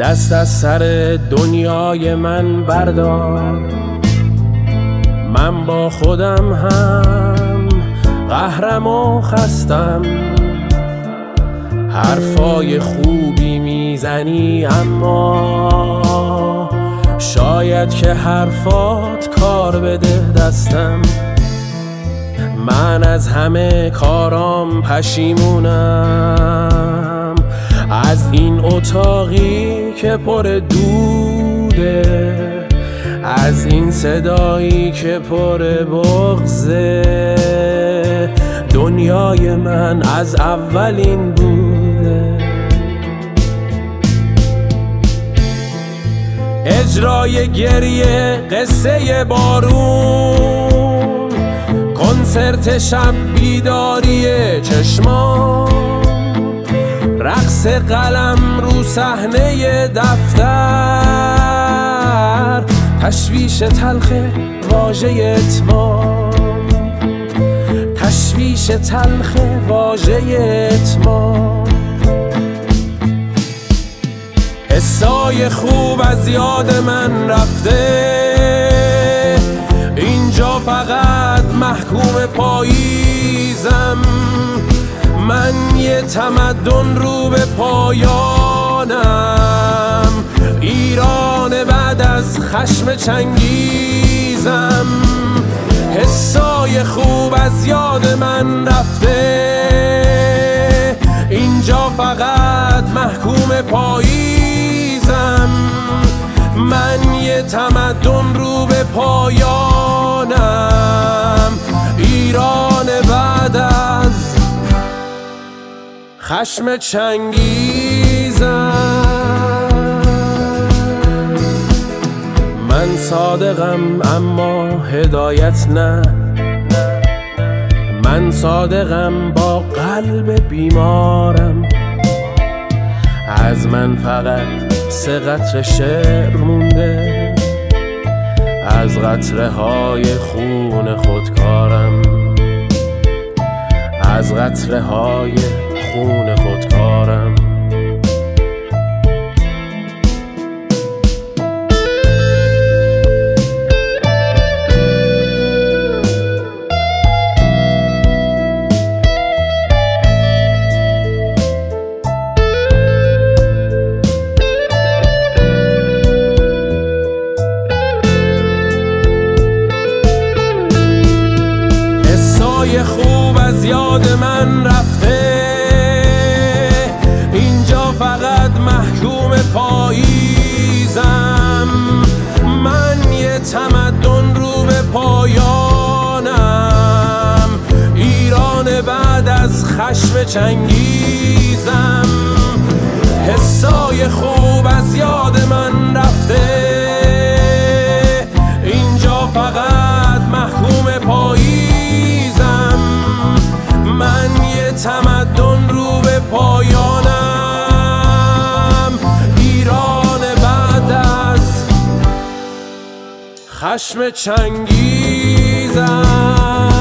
دست از سر دنیای من بردار. من با خودم هم قهرم و خستم. حرفای خوبی میزنی اما شاید که حرفات کار بده دستم. من از همه کارام پشیمونم، از این اتاقی که پر دوده، از این صدایی که پر بغضه. دنیای من از اولین بوده. اجرای گریه، قصه بارون، کنسرت شب، بیداری چشمان، رقص قلم رو صحنه دفتر، تشویش تلخ واژه اتمام، تشویش تلخ واژه اتمام. حسای خوب از یاد من رفته، اینجا فقط محکوم پاییزم. من یه تمدن رو به پایانم، ایران بعد از خشم چنگیزم. حسای خوب از یاد من رفته، اینجا فقط محکوم پاییزم. من یه تمدن رو به پایانم، ایران بعد از خشم چنگیزم. من صادقم اما هدایت نه، من صادقم با قلب بیمارم. از من فقط 3 قطره شعر مونده، از قطره های خون خودکارم، از قطره های خون خودکارم. حسای خوب از یاد من رفته، اینجا فقط محکوم پاییزم. من یه تمدن رو به پایانم، ایران بعد از خشم چنگیزم. حسای خوب از یاد من رفته، اینجا فقط محکوم پاییزم. من یه تمدن رو به پایانم، ایران بعد از خشم چنگیزم.